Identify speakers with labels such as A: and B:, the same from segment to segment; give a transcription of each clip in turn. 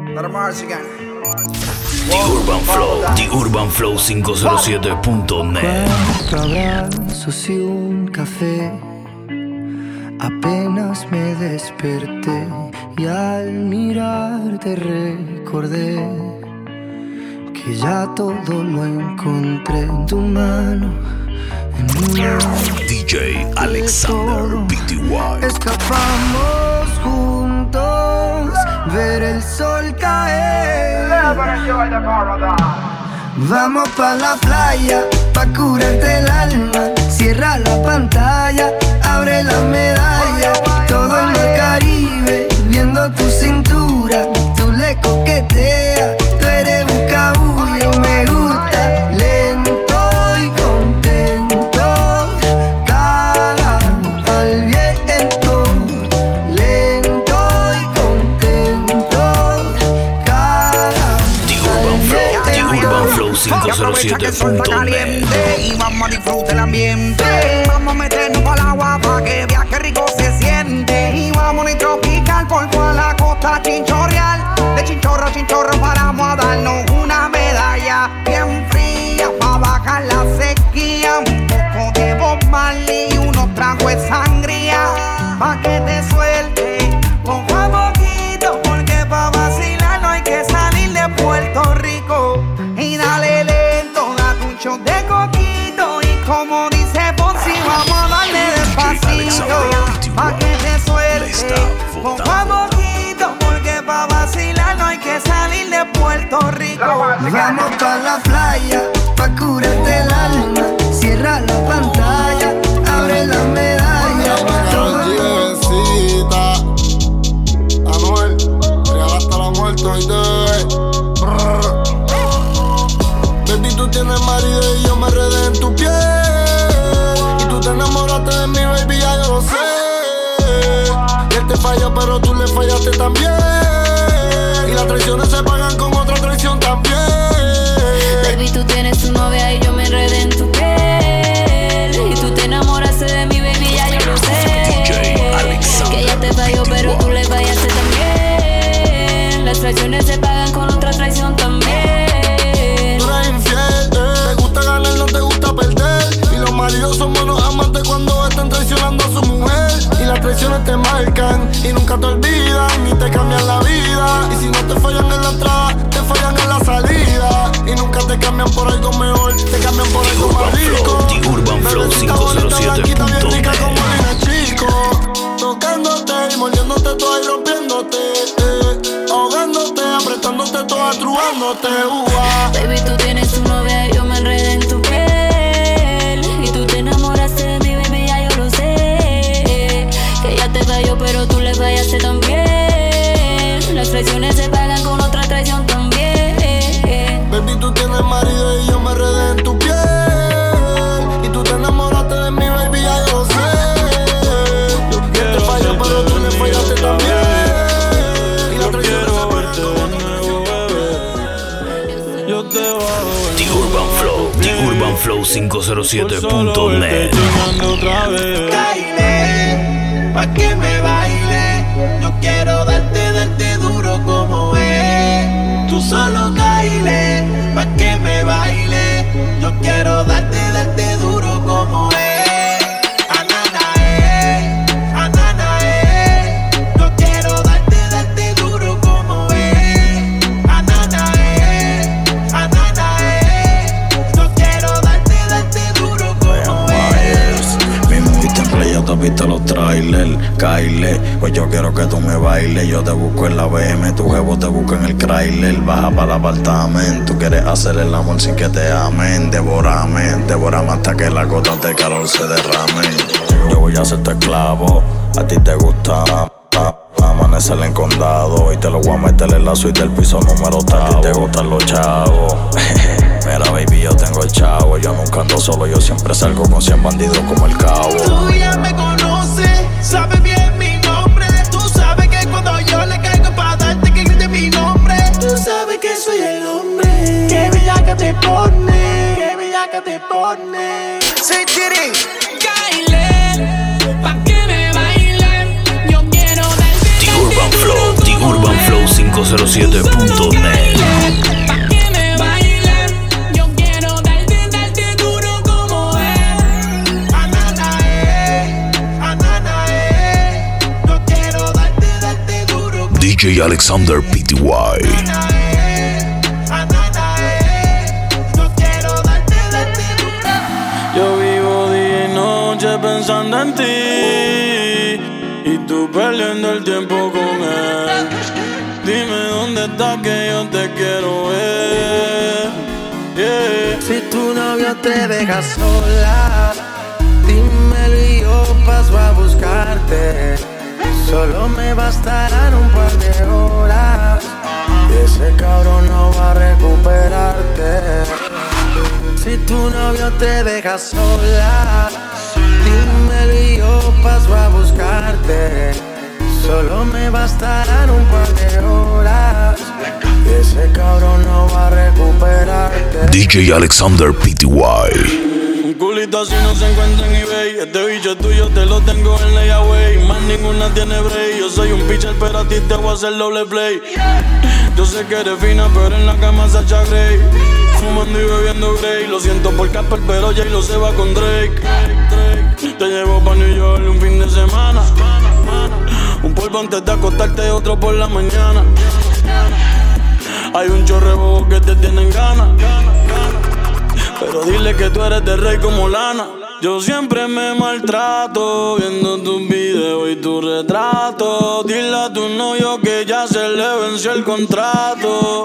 A: TheUrbanFlow507.net.
B: 4 abrazos y un café. Apenas me desperté y al mirarte recordé que ya todo lo encontré en tu mano, en mi mano.
A: DJ Alexander Pty.
B: Escapamos juntos, ver el sol caer. Vamos pa' la playa, pa' curarte el alma. Cierra la pantalla, abre la medalla. Todo en el Caribe, viendo tu cintura. Tú le coqueteas, tú eres un cabullo. Me gusta lento y contento. Caga al viento, lento y contento. Caga
A: TheUrbanFlow507.net.
C: Y vamos a disfrutar el ambiente. Vamos a meternos para el agua para que viaje rico se siente. Y vamos a tropical por toda la costa chinchorreal. De chinchorro a chinchorro paramos a darnos una medalla bien fría para bajar la sequía. Un poco de Bob Marley y unos tragos de sangría pa' que te suelte poco a poquito, porque pa' vacilar no hay que salir de Puerto Rico. Y dale lento, date un shot de coquito. Y como dice Ponzi, vamos a darle despacito pa' que te suelte poco a poquito, porque pa' vacilar no hay que salir de Puerto Rico.
B: Vamos pa' la playa, pa' curarte el alma. Cierra la pantalla, abre la medalla.
D: Bebecita, Anuel, real hasta la muerte hoy te. Baby, tú tienes marido y yo me enredé en tu piel. Y tú te enamoraste de mí, baby, ya yo lo sé. Y él te falló, pero tú le fallaste también. Y las traiciones se pagan con otra traición también.
E: Baby, tú tienes tu novia y yo me enredé en tu piel. Y tú te enamoraste de mi baby, ya yo lo sé. Que ella te falló, pero tú le fallaste también. Las traiciones se pagan con otra traición también.
D: Tú eres infiel, te gusta ganar, no te gusta perder. Y los maridos son buenos amantes cuando están traicionando a su mujer. Y las traiciones te marcan y nunca te olvidan ni te cambian la vida. Y si no te fallan en la entrada, te fallan en la salida. Y nunca te cambian por algo mejor, te cambian por algo más rico.
A: TheUrbanFlow507.net.
D: Tocándote y mordiéndote toda y rompiéndote, ahogándote, apretándote toda, trubándote,
E: Baby, tú tienes tu novia y yo me enredé en tu piel. Y tú te enamoraste de mi baby, ya yo lo sé. Que ella te falló, pero tú le fallaste también. Las traiciones se pagan con otra traición también.
D: Baby, tú tienes marido y yo me enredé en tu piel. Y tú te enamoraste de mi baby, ya yo lo sé. Yo te falló, pero tú le fallaste también. Y las traiciones se pagan con otra traición también.
F: Yo te voy
A: TheUrbanFlow507.net.
C: Caile, pa' que me baile. Yo quiero darte duro como es. Tú solo caile, pa' que me baile. Yo quiero darte duro como es. Anana, yo quiero darte duro como es. Anana, yo quiero darte duro como es.
G: Mi moviste en playa, te viste los trailers. Kyle, pues yo quiero que tú me bailes. Yo te busco en la BM, tu jevo te busca en el trailer. Baja para el apartamento, quieres hacer el amor sin que te amen. Devórame hasta que la gota de calor se derrame. Yo voy a hacerte esclavo, a ti te gusta amanecer en condado. Y te lo voy a meter en la suite del piso número 3. A ti te gustan los chavos. Mira, baby, yo tengo el chavo. Yo nunca ando solo, yo siempre salgo con 100 bandidos como el cabo.
C: Tú ya me conoces, sabes bien mi nombre. Tú sabes que cuando yo le caigo pa' darte que grite mi nombre. Tú sabes que soy el hombre. Qué bellaca te pone, qué bellaca te pone. Say titty,
E: Caile, pa' que me baile. Yo quiero darte
A: TheUrbanFlow507.net. DJ Alexander Pty.
F: Yo vivo día y noche pensando en ti y tú perdiendo el tiempo con él. Dime dónde estás que yo te quiero ver. Yeah.
B: Si tu novio te deja sola, dímelo y yo paso a buscarte. Solo me bastarán un par de horas y ese cabrón no va a recuperarte. Si tu novio te deja sola, dímelo y yo paso a buscarte. Solo me bastarán un par de horas y ese cabrón no va a recuperarte.
A: DJ Alexander Pty.
F: Un culito así no se encuentra en eBay. Este bicho es tuyo, te lo tengo en layaway. Más ninguna tiene break. Yo soy un pitcher, pero a ti te voy a hacer doble play. Yo sé que eres fina, pero en la cama Sacha Grey. Fumando y bebiendo Grey. Lo siento por Casper, pero J-Lo se va con Drake. Te llevo pa' New York un fin de semana. Un polvo antes de acostarte, otro por la mañana. Hay un chorrebo que te tienen ganas, pero dile que tú eres de rey como Lana. Yo siempre me maltrato viendo tus videos y tu retrato. Dile a tu novio que ya se le venció el contrato.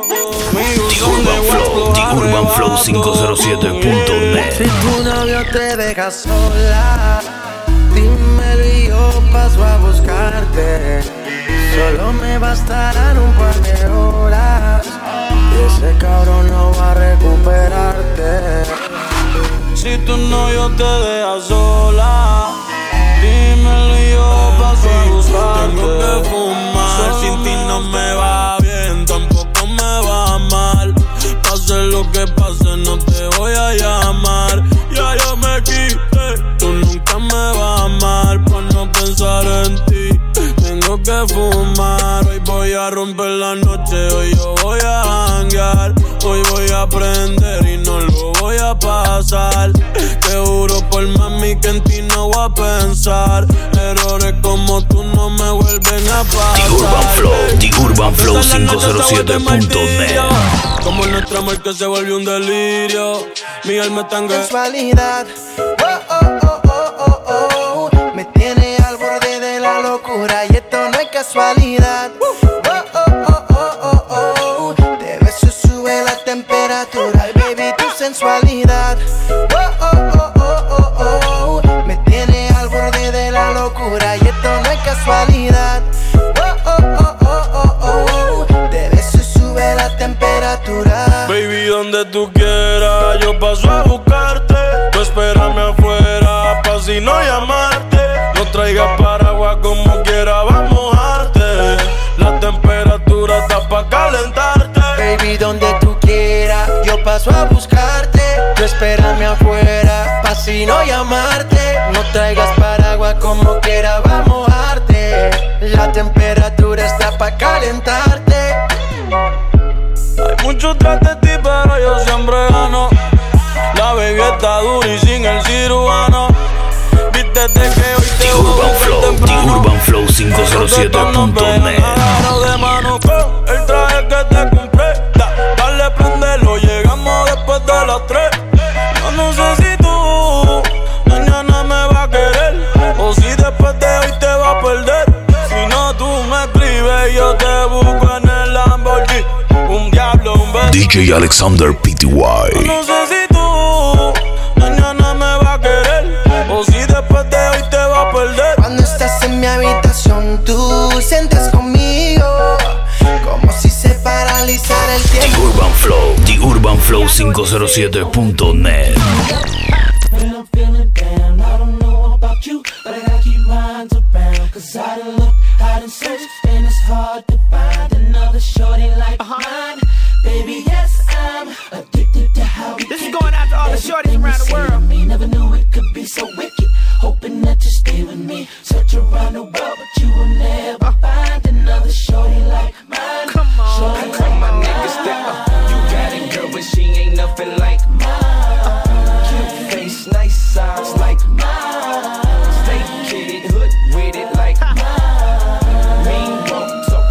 A: TheUrbanFlow507.net.
B: Si tu novio te deja sola, dímelo y yo paso a buscarte. Solo me bastarán un par de horas y ese cabrón no va a recuperarte.
F: Si tu novio te deja sola, dímelo y yo paso a buscarte. Tengo que fumar, sin ti no me va bien, tampoco me va mal. Pase lo que pase, no te voy a llamar. Ya yo me quité, tú nunca me vas a amar por no pensar en ti. Tengo que fumar, hoy voy a romper la noche, hoy yo voy a janguear. Hoy voy a aprender y no lo voy a pasar. Te juro por mami que en ti no voy a pensar. Errores como tú no me vuelven a pasar.
A: TheUrbanFlow507.net.
F: Como nuestra amor que se volvió un delirio. Mi alma está en
B: Casualidad, me tiene al borde de la locura y esto no es casualidad. De beso sube la temperatura y baby tu sensualidad. Me tiene al borde de la locura y esto no es casualidad. De beso sube la temperatura.
F: Baby, donde tú quieras, yo paso a buscarte. Tú espérame afuera, pa' si no llamarte. No traigas paraguas como quiera, va a mojarte. La temperatura está pa' calentarte.
B: Baby, donde tú quieras, yo paso a buscarte. Tú espérame afuera, pa' si no llamarte. No traigas paraguas como quiera, va a mojarte. La temperatura está pa' calentarte.
F: Hay muchos tras de ti, pero yo siempre gano. La baby está dura y sin el cirujano. Vístete que hoy te voy a ver temprano.
A: TheUrbanFlow507.net.
F: De mano con el traje que te compré. Dale, prendelo, llegamos después de las 3. Yo no sé si tú mañana me vas a querer o si después de hoy te vas a perder. Si no, tú me escribes y yo te busco en el Lamborghini. Un diablo, un beso.
A: DJ Alexander Pty.
F: No sé si tú mañana me vas a querer o si después de hoy te vas a perder.
B: Cuando estás en mi habitación, tú sientes conmigo como si se paralizara el tiempo.
A: TheUrbanFlow507.net.
H: When I'm feeling down, I don't know about you, but I gotta keep mine around. Cause I done look, I done searched, and it's hard to find another shorty like mine. Baby, yes, I'm addicted to how we
C: This is going out to all the shorties around the world.
H: Me never knew it could be so wicked. Hoping that you stay with me. Search around the world, but you will never find another shorty like mine.
C: Come on,
H: shorty
C: come
H: like
C: on.
H: niggas that you got it, girl, but she ain't nothing like mine. Cute face, nice size like mine. Stay kidded, hood with it like mine. Mean won't talk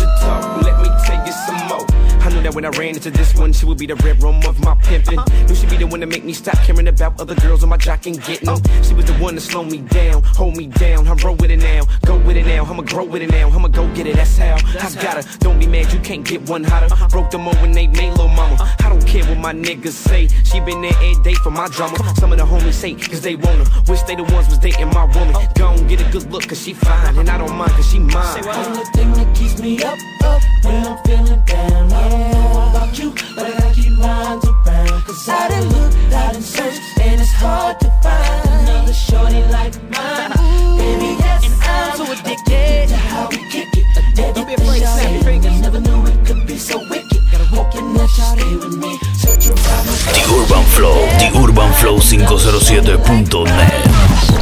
I: when I ran into this one, she would be the red room of my pimpin'. Knew she'd be the one to make me stop caring about other girls on my jock and getting them. She was the one to slow me down, hold me down. I roll with it now, go with it now. I'ma grow with it now, I'ma go get it, that's how I got her. Don't be mad, you can't get one hotter. Broke them over when they made lil' mama. I don't care what my niggas say, she been there every day for my drama. Some of the homies say, cause they want her. Wish they the ones was dating my woman. Gon' get a good look, cause she fine, and I don't mind, cause she mine.
H: The only thing that keeps me up when I'm feeling down. I don't know about you, but I gotta keep mine around. Cause I done looked, I done searched, and it's hard to find another shorty like mine. Baby, yes, I'm so addicted to how we kick it. Don't be afraid to snap your fingers. Never knew it could be so wicked. Hoping that you stay with me. Search around
A: The Urban Flow, The Urban Flow 507.net.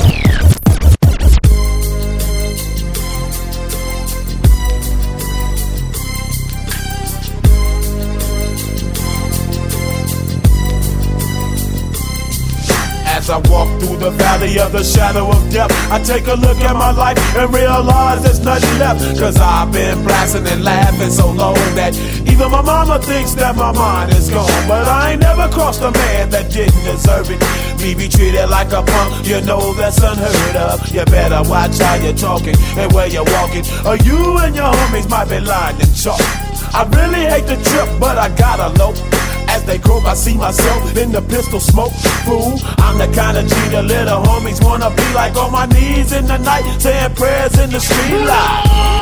J: As I walk through the valley of the shadow of death, I take a look at my life and realize there's nothing left. Cause I've been blasting and laughing so long that even my mama thinks that my mind is gone. But I ain't never crossed a man that didn't deserve it. Me be treated like a punk, you know that's unheard of. You better watch how you're talking and where you're walking, or you and your homies might be lying in chalk. I really hate the trip, but I gotta low. As they croak, I see myself in the pistol smoke. Fool, I'm the kind of G the little homies wanna be like, on my knees in the night, saying prayers in the street light.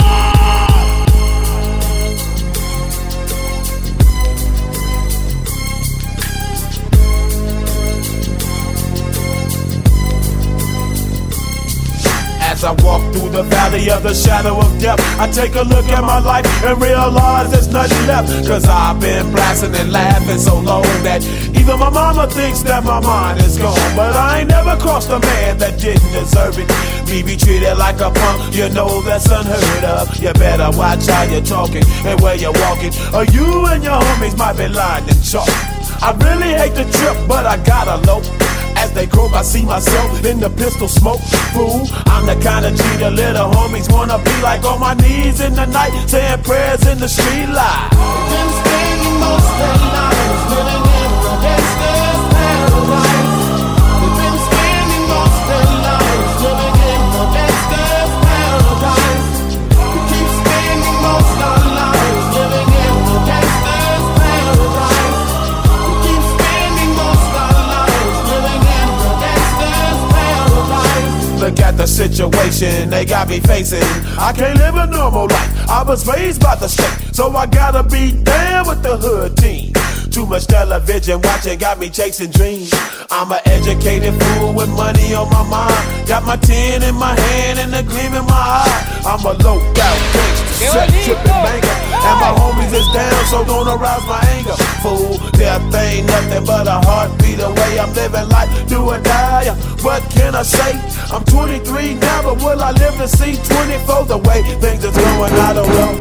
J: As I walk through the valley of the shadow of death, I take a look at my life and realize there's nothing left. Cause I've been blasting and laughing so long that even my mama thinks that my mind is gone. But I ain't never crossed a man that didn't deserve it. Me be treated like a punk, you know that's unheard of. You better watch how you're talking and where you're walking, or you and your homies might be lying in chalk. I really hate the trip, but I gotta low. As they croak, I see myself in the pistol smoke. Fool, I'm the kind of G the little homies wanna be like, on my knees in the night, saying prayers in the street light.
H: Been spending most of their lives living in a gangster's paradise. They've been spending most of their lives living in a gangster's paradise. We keep spending most of our lives living in a gangster's paradise. We keep spending most of our lives living in a gangster's paradise.
J: Look at the situation they got me facing. I can't live a normal life. I was raised by the state, so I gotta be down with the hood team. Too much television watching got me chasing dreams. I'm an educated fool with money on my mind. Got my 10 in my hand and a gleam in my eye. I'm a low-out gangster, set tripping banker, and my homies is down, so don't arouse my anger. Fool, death ain't nothing but a heartbeat away. I'm living life, do or die. What can I say? I'm 23 now, but will I live to see 24? The way things are going, I don't know.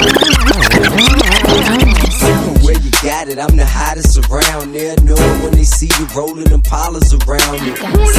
K: Where you got it, I'm the hottest around. They'll know it when they see you rolling them Impalas around me.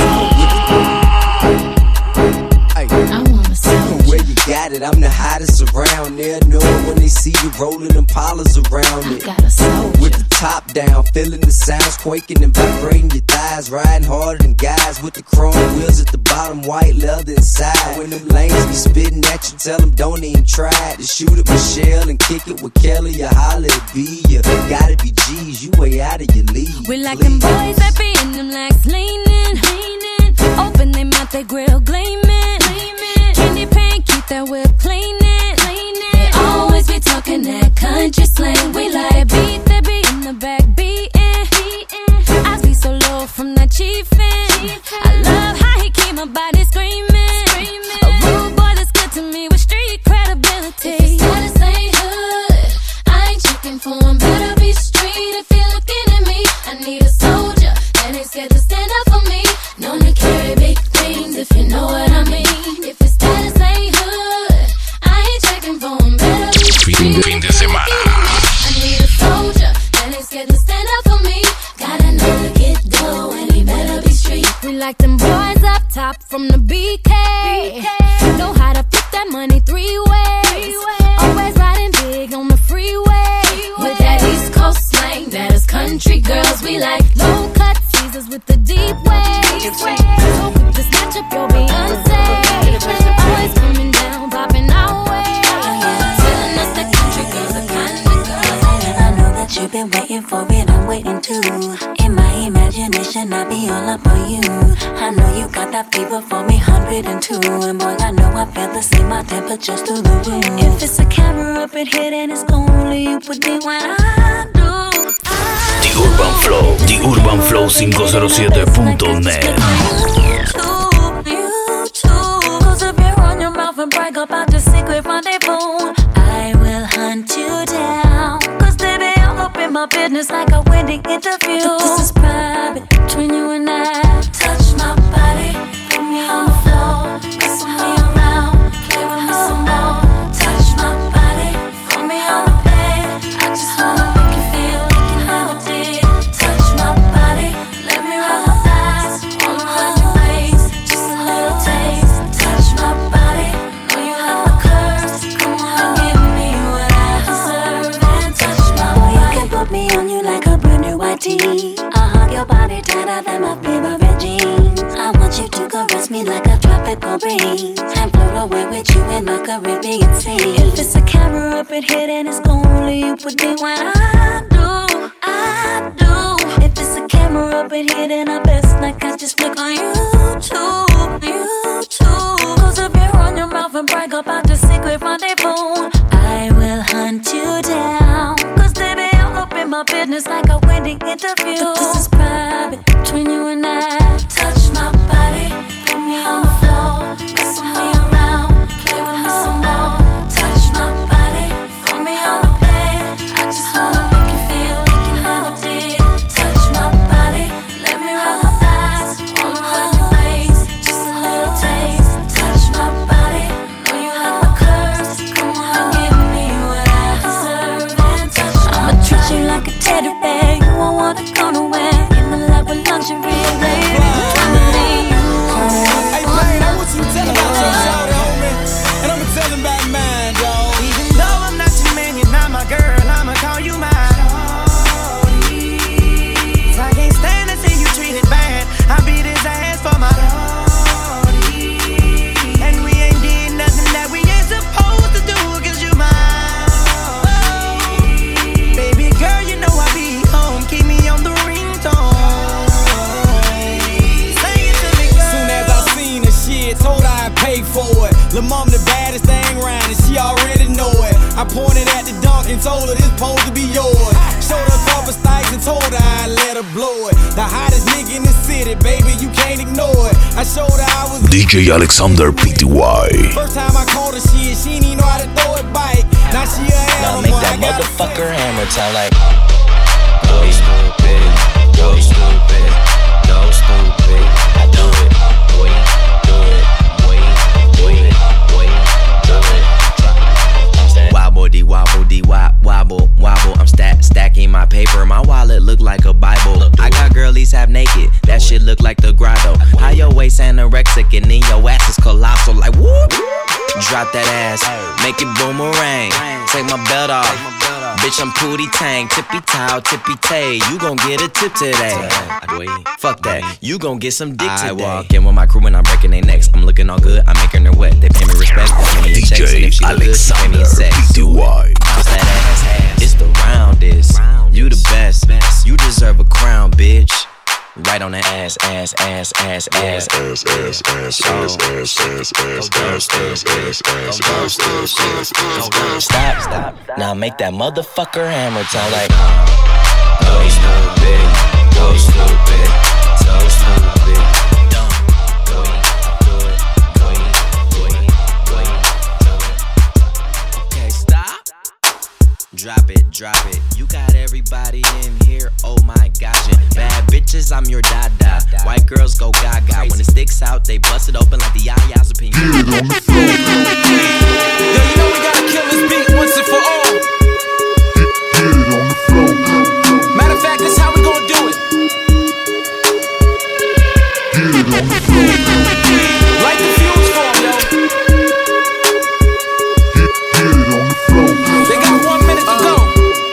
K: Where you got it, I'm the hottest around. They'll know it when they see you rolling them Impalas around me. With the top down, feeling the sounds quaking and vibrating your thighs. Riding harder than guys with the chrome wheels at the bottom, white leather inside. When them lanes be spitting at you, tell them don't even try to shoot at Michelle and kick it with Kelly or holla at B. You gotta be G's, you way out of your league.
E: We like them boys that be in them legs leaning, open them mouth, they grill gleaming, candy paint, keep that whip cleaning. They always be talking that country slang. We like beat, they be in the back beating. I be so low from that chiefin'. I love how he keep my body screaming. A rude boy that's good to me with street credibility. If his status ain't hood, I ain't checking for him. Better be street if you're looking at me. I need a soldier and ain't scared to stand up for me. Known to carry big things if you know what I mean. If his status ain't hood, I ain't checking for him. Better be street.
A: Fin de semana.
E: I need a soldier and ain't scared to stand up for me. Gotta know to get dough and he better be street. We like them boys up top from the BK. Know how to flip that money three ways. Always riding big on the freeway. With that East
L: been waiting for it, I'm waiting too. In my imagination, I be all up on you. I know you got that fever for me, 102. And boy, I know I feel the same, my temperature's through the roof. If it's a camera up in here, then it's only you put me when I do.
A: The Urban Flow, TheUrbanFlow507.net.
L: And brag about the secret rendezvous. I will hunt you down, cause baby, I'll open my business like a wedding interview. This is private between you and I. Touch my body, put me on the floor, wrestle me around, play with me some more. Touch my body, put me on the bed. I just wanna make you feel like you never did. Touch my body, let me roll my thighs, all around your waist, just a little taste. Touch my body, know you have my curves. Come on, give me what I deserve and touch my body. You can put me on you like a brand new white tee. I'll hug your body tighter than my favorite jeans. I want you to caress me like a tropical breeze and float away with you in the Caribbean Sea. If it's a camera up in here, then it's only you put me when I do. If it's a camera up in here, then I best not catch this flick on YouTube. Close up your on your mouth and brag about the secret rendezvous. I will hunt you down, cause baby, I'll open my business like a wedding interview. This is private between you and I. Touch my body, put me on the floor, wrestle me around, play with me some more. Touch my body, put me on the bed. I just wanna make you feel like you never did. Touch my body, let me roll my thighs, all around your waist, just a little taste. Touch my body, know you have my curves. Come on, give me what I deserve and touch my I'ma treat you like a teddy bear, you won't wanna go nowhere. In the lab with lingerie, baby.
M: Hey, Payne, I want you to tell about your shawty, homie, and I'ma tell him about mine, dawg.
C: Even though I'm not your man, you're not my girl, I'ma call you my shawty. I can't stand to see you treated bad, I beat his ass for my shawty. And we ain't getting nothing that we ain't supposed to do, cause you mine. Baby girl, you know I be home, keep me on the ringtone. Sing it to me, girl.
M: Soon as I seen the shit, told her I'd pay for it. Lil' mom the baddest thing round and she already know it. I pointed at the dunk and told her this supposed to be yours. Showed her a couple stikes and told her I'd let her blow it. The hottest nigga in the city, baby, you can't ignore it. I showed her I was
A: DJ Alexander PTY.
M: First time I called her shit, she didn't even know how to throw it back. Now she a
N: Now
M: animal,
N: make that
M: I gotta
N: motherfucker hammer time like go stupid, go stupid, go stupid. I do it, boy, do it, boy, do it, boy, do it. Wobble dee wobble dee wobble wobble. I'm stacking my paper. My wallet look like a Bible. I got girlies half naked. That shit look like the grotto. How your waist anorexic and then your ass is colossal like whoop. Drop that ass, make it boomerang. Take my belt off, bitch I'm Pootie Tang. Tippy toe, tippy tay. You gon' get a tip today. Fuck that, you gon' get some dick today. I walk in with my crew and I'm breaking their necks. I'm looking all good, I'm making her wet. They pay me respect, they pay me in checks. And if she look good, she pay me in sex. Bounce that ass, it's the roundest. You the best, you deserve a crown, bitch. Right on the ass, ass, ass, ass, ass, ass, ass, ass, ass, ass, ass. Stop. Now make that motherfucker hammer time like go stupid, go stupid, so stupid. Okay, stop. Drop it. You got everybody in here. Oh my gosh. Bad bitches, I'm your dada. White girls go gaga. When it sticks out, they bust it open like the Yaya's opinion.
M: Yo, you know we gotta kill this beat once and for all. Matter of fact, that's how we gonna do it. Light the fuse for 'em, yo. They got 1 minute to go.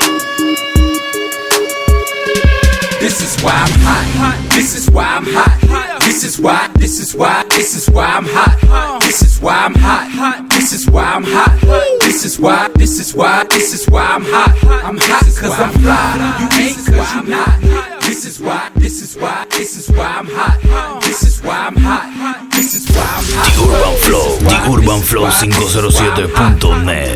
M: This is why I'm hot. This is why I'm hot. This is why I'm hot. This is why This is why I'm hot. This is why
O: is why I'm hot. I'm hot cause I'm fly. You ain't cause you not. This is why I'm hot. This is why I'm hot. This is why I'm hot.
A: The Urban Flow 507.net.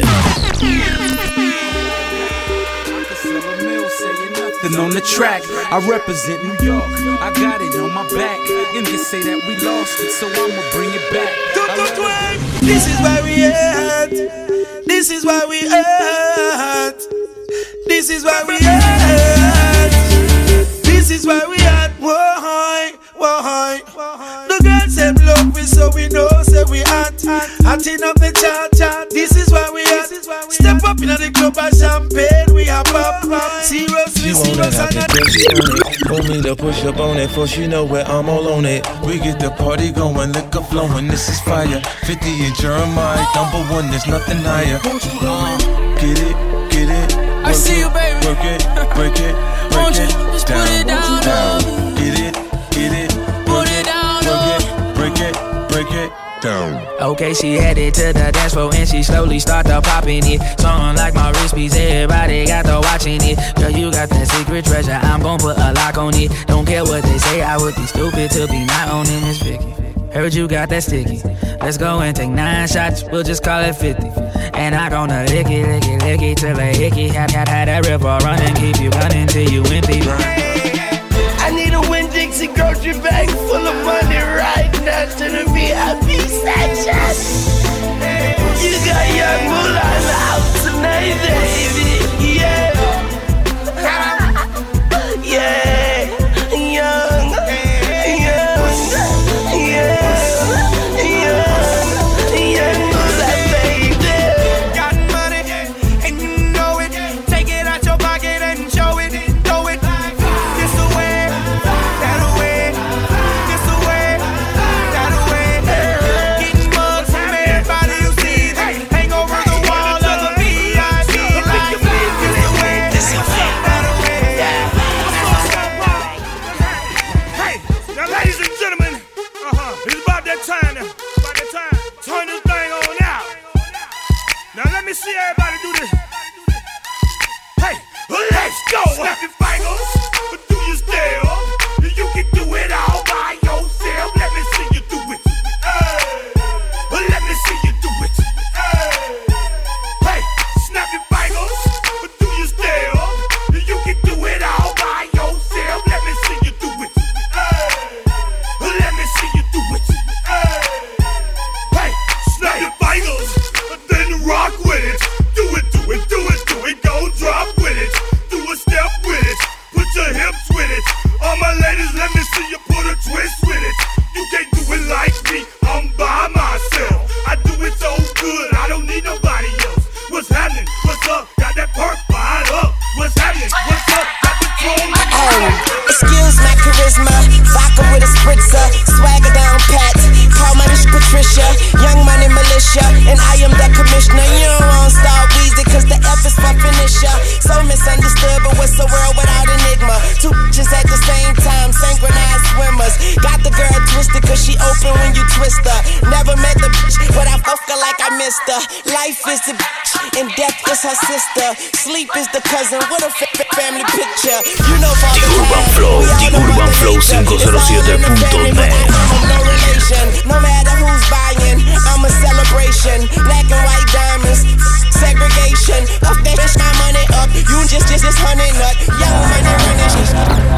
O: On the track, I represent New York. I got it on my back. Niggas say that we lost it, so I'ma bring it back.
P: This is where we at. This is where we at. This is where we at. This is where we at. Why? The girls said love me, so we know, say we at. Hotting up the chat. This is where we at. Step up in the club and champagne, we have pop. Seriously,
Q: want me to push up on it, for she know where I'm all on it. We get the party going, liquor flowing, this is fire. 50 and Jeremiah, #1, there's nothing higher. Get it.
R: I see you, baby.
Q: Work it, break it
R: just
Q: down.
R: put it down.
Q: Get it.
R: Put it down.
Q: Break it down.
R: Okay, she headed to the dance floor and she slowly started popping it. Song like my wrist piece, everybody got to watching it. Girl, you got that secret treasure, I'm gon' put a lock on it. Don't care what they say, I would be stupid to be not owning this Vicky. Heard you got that sticky. Let's go and take 9 shots, we'll just call it 50. And I gonna lick it till a hickey. Had that river running, keep you running till you empty.
P: I need a Winn-Dixie grocery bag full of money right now to the VIP section. You got young Mulan out tonight, baby. Yeah. Life is the bitch and death is her sister. Sleep is the cousin. What a family picture. You know
A: The Urban Flow 507.net.
P: No relation, no matter who's buying, I'm a celebration. Black and white diamonds, segregation. Off that bitch, my money up. You just honey nut. Young money running.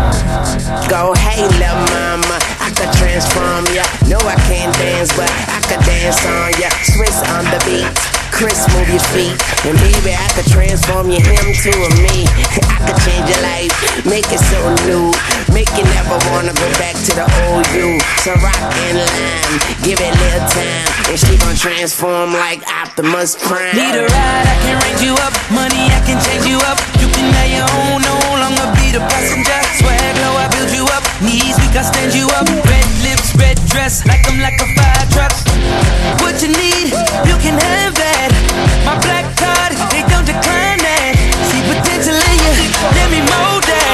P: Go hey lil' mama, I could transform ya. No I can't dance, but I could dance on ya. Twist on the beat. Chris, move your feet. And baby, I could transform you him to a me. I could change your life, make it so new. Make you never wanna go back to the old you. So rock and lime, give it a little time. And she gon' transform like Optimus Prime.
R: Need a ride, I can range you up. Money, I can change you up. You can have your own, no longer be the passenger. Swag low, I build you up. Knees weak, I stand you up. Red lips, red dress, like I'm like a fire truck. What you need, you can have that. My black card, they don't decline that. See potential in you, let me mold that.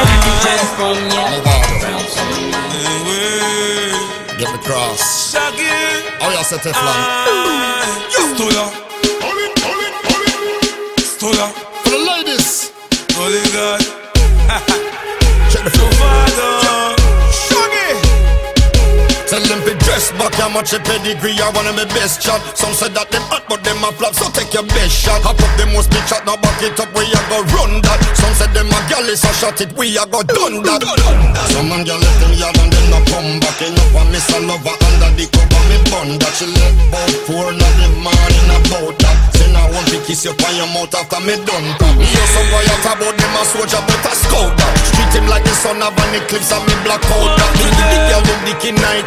D: Get the cross. Oh, y'all set Teflon. Tola. For the ladies.
Q: Holy God.
D: Check the flow. Shaggy. Tell them be dress back, how much a pedigree, I want them the best shot. Some said that them hot, but them a flop, so take your best shot. Hop up them must be shot, now back it up, we a go run that. Some said them a gal is a shot it, we a go done that. Some man gal let them yard and them no come back. Enough and miss a lover under the cover, me bun that. She left about 4 in the morning about that. Say now I want to kiss you on your mouth after me done that. Me hear some boy out about them a soldier, but a scout that. Treat him like the son of an eclipse and me black out that. Me the girl with dick in night.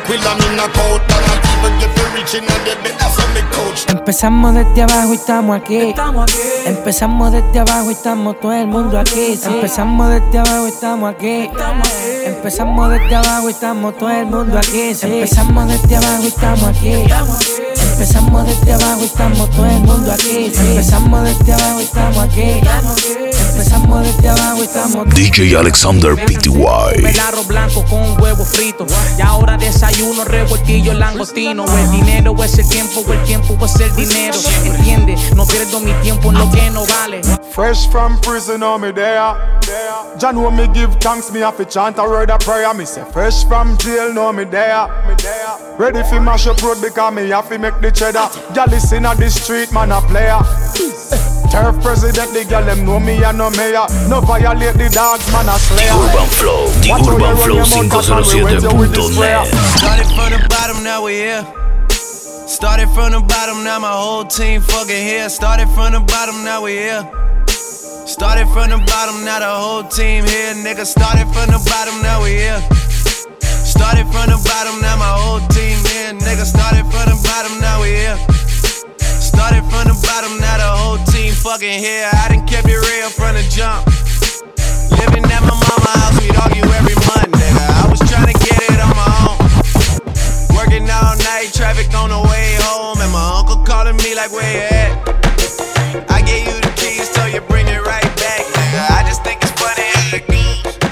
S: Empezamos desde abajo y estamos aquí. Empezamos desde abajo y estamos todo el mundo aquí. Empezamos desde abajo y estamos aquí. Empezamos desde abajo y estamos todo el mundo aquí. Empezamos desde abajo y estamos aquí. Empezamos desde abajo y estamos todo el mundo aquí. Empezamos desde abajo y estamos aquí. Empezamos desde abajo y estamos.
A: DJ Alexander Pty.
R: El arroz blanco con un huevo frito. Y ahora desayuno revoltillo langostino. El dinero es el tiempo, o el tiempo es el dinero. Entiende, no pierdo mi tiempo en lo que no vale.
J: Fresh from prison, oh me there. Jah know me give thanks, me have to chant a word of prayer. Me say fresh from jail, no me there. Ready for mash up road because me have to make the cheddar. Y'all listen at the street, man a player. Turf president, the girl them know me and no mayor. No violate the dogs, man a slayer.
A: The Urban Flow 507.net.
T: Started from the bottom, now we here. Started from the bottom, now my whole team fucking here. Started from the bottom, now we here. Started from the bottom, now the whole team here. Nigga, started from the bottom, now we here. Started from the bottom, now my whole team here. Nigga, started from the bottom, now we here. Started from the bottom, now the whole team fucking here. I done kept it real from the jump. Living at my mama's house, we'd argue every month, nigga. I was trying to get it on my own. Working all night, traffic on the way home. And my uncle calling me like, where you at? I gave you the keys, so you bring it right back, nigga. I just think it's funny how it goes.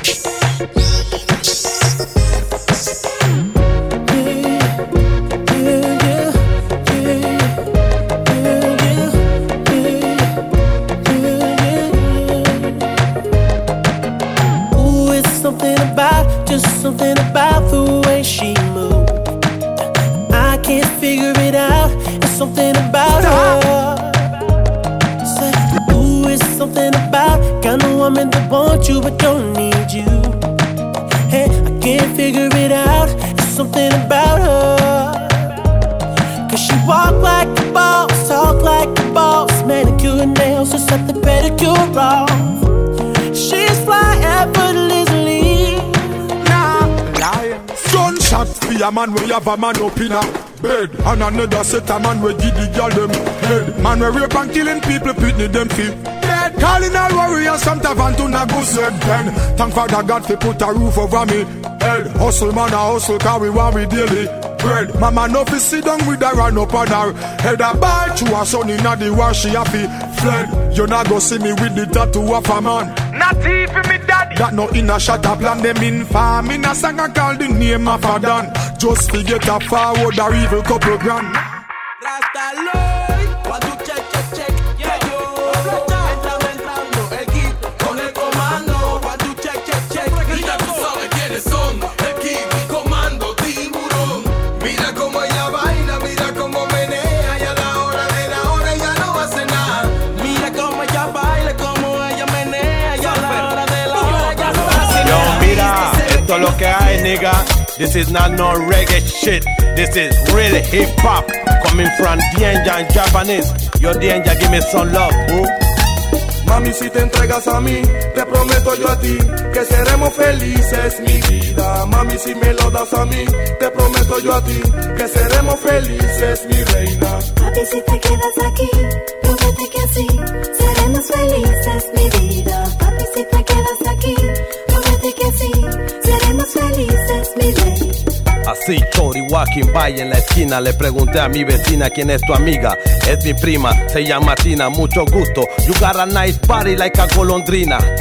H: Something about the way she moved, I can't figure it out. It's something about her. Say, ooh, it's something about kind of woman that wants you but don't need you. Hey, I can't figure it out. It's something about her. Cause she walk like a boss, talk like a boss, manicure and nails, just set the pedicure off. She's fly effortlessly.
J: Gunshot for a man where you have a man up in a bed, and another set a man where give the girl them head. Man where rape and killing people, pitney them feel dead. Calling all warriors from Tavan to Naguset pen. Thank Father God for put a roof over me head. Hustle man a hustle, cause we want we daily bread. Mama no fi sit down with her run up on her head. A ball to her son inna the war, she happy fled. You not go see me with the tattoo of a man. Not even me daddy. That no in a shot up land them in farm. In a song I call the name of a Dan. Just to get a forward or evil couple grand.
H: Rasta Lloyd, what you check, yeah yo. Entrando el kit con el comando. What you check,
O: y ya tú sabes quiénes son. El kit, comando, tiburón. Mira cómo ella baila, mira cómo menea. Y a la hora de la hora ella no hace nada.
H: Mira cómo ella baila, cómo ella menea. Y a la hora de la hora ella no hace nada.
J: Yo, mira, esto es lo que hay, nigga. This is not no reggae shit. This is really hip hop. Coming from Danger and Japanese. Yo, Danger, give me some love, boo. Mami, si te entregas a mí, te prometo yo a ti que seremos felices, mi vida. Mami, si me lo das a mí, te prometo yo a ti que seremos felices, mi reina.
L: Papi, si te quedas aquí, promete que así seremos felices, mi vida. Papi, si te quedas aquí, promete que así seremos felices, mi rey.
J: Así, Chori walking by en la esquina. Le pregunté a mi vecina quién es tu amiga. Es mi prima, se llama Tina, mucho gusto. You got a nice body like a golondrina. She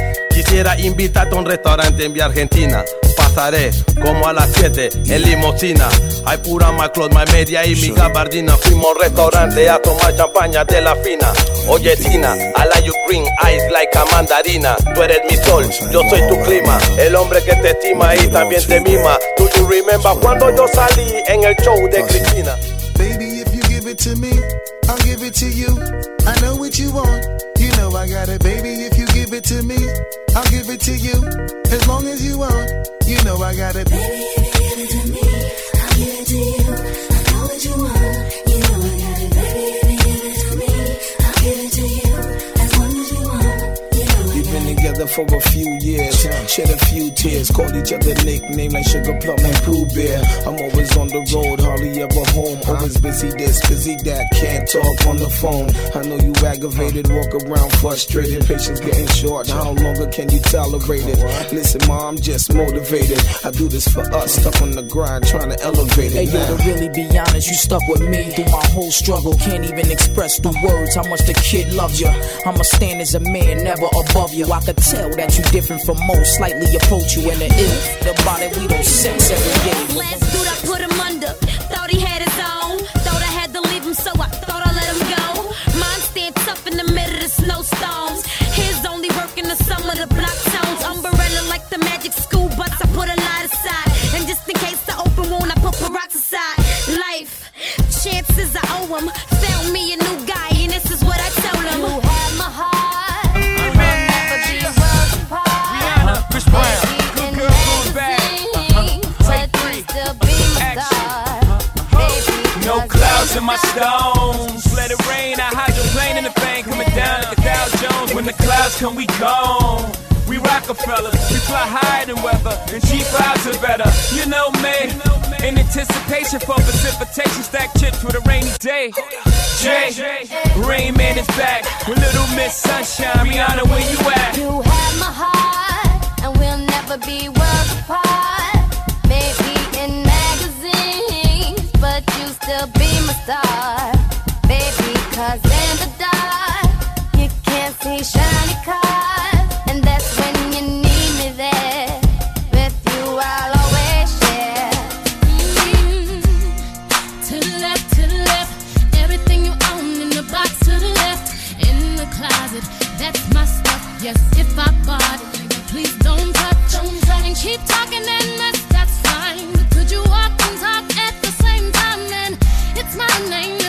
U: quisiera invitarte a un restaurante en Vía Argentina. Pasaré como a las 7 en limusina. Hay pura maclos, my media y mi gabardina. Fuimos a un restaurante a tomar champaña de la fina. Oye Tina, I like you green eyes like a mandarina. Tú eres mi sol, yo soy tu clima. El hombre que te estima y también te mima. Do you remember cuando yo salí en el show de Cristina?
D: Baby, if you give it to me, I'll give it to you. I know what you want, you know I got it. Baby, if you give it to me, I'll give it to you. As long as you want, you know I got it.
L: Baby, if you give it to me, I'll give it to you. I know what you want, you know I got it. Baby, if you give it to me, I'll give it to you. As long as you want, you know I got it.
M: We've been together for a few years, shed a few tears, called each other nicknames like Sugar Plum and Pooh Bear. I'm always on the road, hardly ever home. Always busy this, busy that, can't talk on the phone. I know you aggravated, walk around frustrated. Patience getting short, how longer can you tolerate it? Listen, ma, I'm just motivated. I do this for us, stuck on the grind, trying to elevate it.
R: Hey, yo, to really be honest, you stuck with me through my whole struggle. Can't even express through words how much the kid loves you. I'ma stand as a man, never above you. I could tell that you different from most, slightly approach you in the ill. The body we don't sex every day.
E: Last dude, I put him under. Thought he had his own. Thought I had to leave him, so I thought I let him go. Mine stand tough in the middle of the snowstorms. His only work in the summer, the block zones. Umbrella like the magic school bus. I put a lot aside. And just in case the open wound, I put peroxide. Life, chances I owe him. Found me a new guy, and this is what I told him. You had my heart.
M: Chris Brown, good girl going back. Take 3, action. No clouds in my stones. Let it rain, I hydroplane in the bank. Coming down like a Dow Jones. When the clouds come, we gone. We Rockefellers, we fly higher than weather, and G5s are better. You know me, in anticipation for precipitation, stack chips with a rainy day. Jay, Rain Man is back with Little Miss Sunshine. Rihanna, where you at?
E: You had my heart, and we'll never be worlds apart. Maybe in magazines, but you still be my star. Baby, 'cause in the dark, you can't see shiny cars. And that's when you need me there. With you, I'll always share.
L: To the left, everything you own in the box to the left. In the closet, that's my stuff. Yes, if I bought it, please don't touch. And keep talking and that's fine. But could you walk and talk at the same time? Then it's my name.